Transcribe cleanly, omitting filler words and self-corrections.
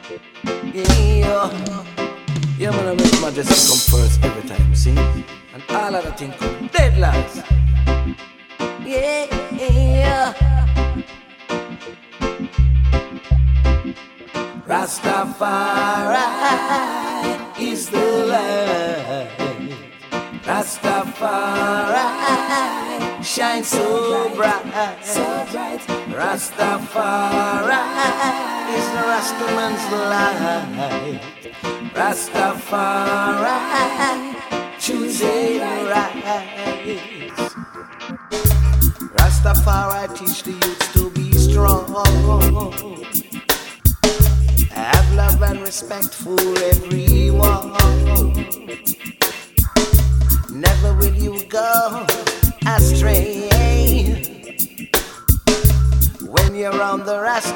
Yeah, yeah, man, I make majesty come first every time, see? And all of the things come dead last. Yeah, Rastafari is the light. Rastafari shine so bright, so bright. Rastafari is the Rastaman's light. Rastafari choosing right. Rastafari teach the youth to be strong. Have love and respect for everyone. Never will you go astray when you're on the Rasta.